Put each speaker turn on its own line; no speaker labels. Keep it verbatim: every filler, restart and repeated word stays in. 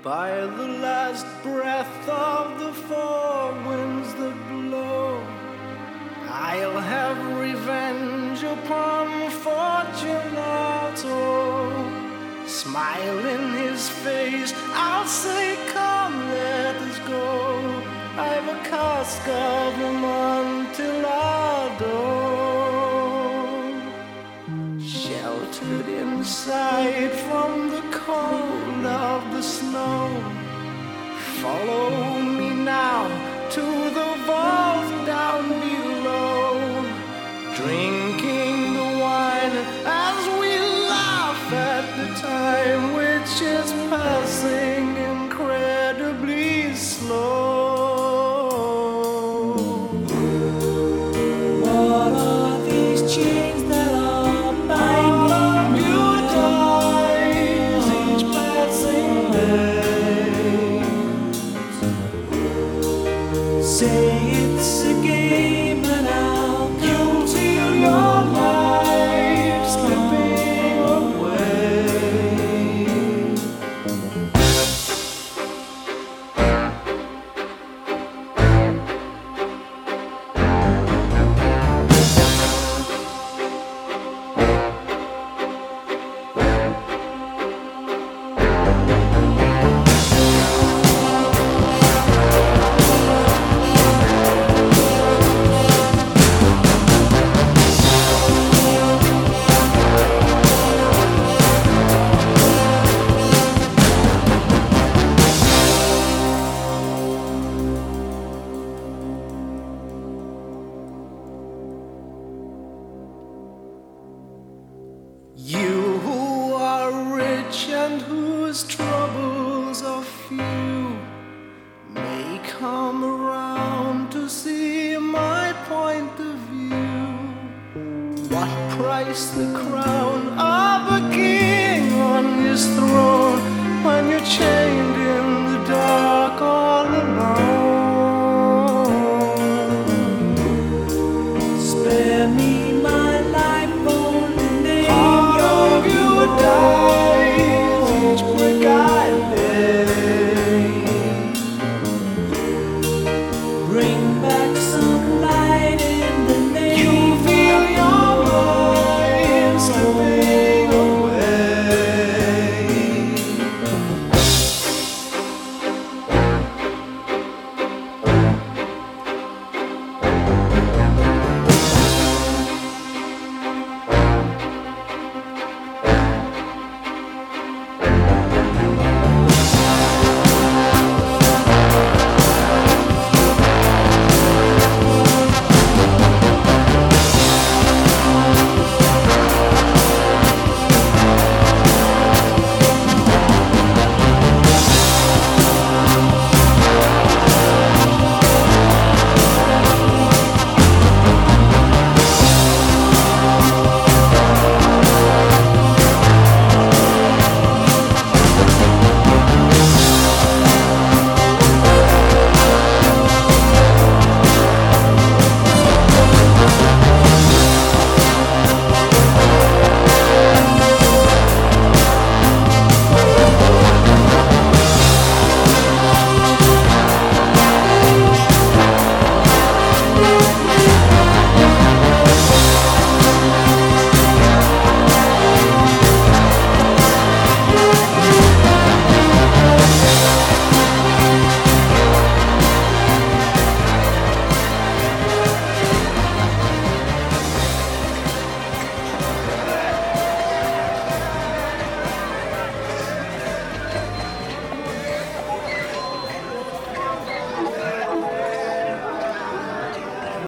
by the last breath of the four winds that blow. I'll have revenge upon Fortunato. Smile in his face, I'll say, come, let us go. I've a cask of Amontillado, sheltered inside from the cold of the snow. Follow me now to the vault down below, drinking the wine as we laugh at the time which is passing incredibly slow.
What are these chains that are binding you dies each passing day? Say it's a game and I'll come till your life slipping away.
You who are rich and whose troubles are few may come around to see my point of view. What price the crown of a king on his throne when you're chained in